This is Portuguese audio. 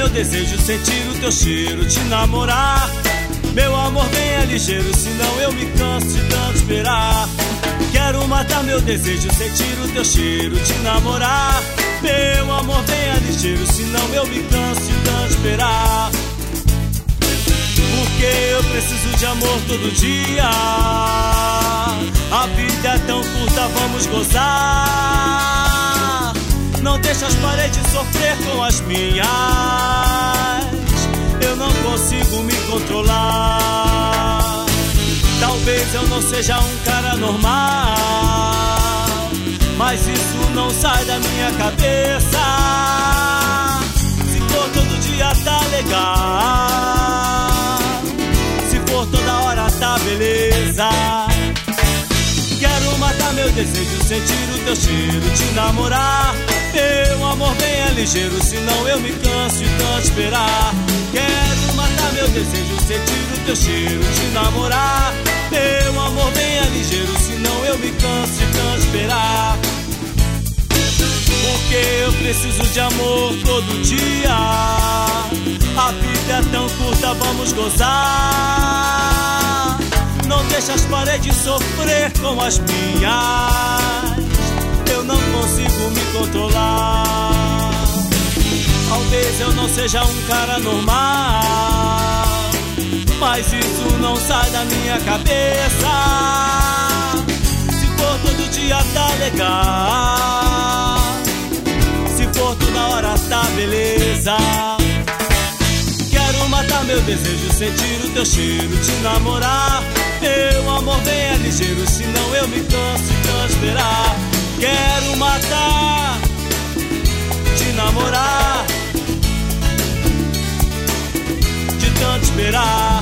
meu desejo, sentir o teu cheiro, te namorar. Meu amor, venha ligeiro, senão eu me canso de tanto esperar. Quero matar meu desejo, sentir o teu cheiro, te namorar. Meu amor, venha ligeiro, senão eu me canso de tanto esperar. Porque eu preciso de amor todo dia. A vida é tão curta, vamos gozar. Não deixa as paredes sofrer com as minhas. Eu não consigo me controlar. Talvez eu não seja um cara normal, mas isso não sai da minha cabeça. Se for todo dia tá legal, se for toda hora tá beleza. Quero matar meu desejo, sentir o teu cheiro, te namorar. Meu amor, venha ligeiro, senão eu me canso de tanto esperar. Quero matar meu desejo, sentir o teu cheiro, te namorar. Meu amor, venha ligeiro, senão eu me canso de tanto esperar. Porque eu preciso de amor todo dia. A vida é tão curta, vamos gozar. Não deixa as paredes sofrer com as minhas. Eu não consigo me controlar. Talvez eu não seja um cara normal, mas isso não sai da minha cabeça. Se for todo dia tá legal, se for toda hora tá beleza. Quero matar meu desejo, sentir o teu cheiro, te namorar. Meu amor, venha ligeiro, senão eu me canso de tanto esperar. Quero matar, te namorar, de tanto esperar.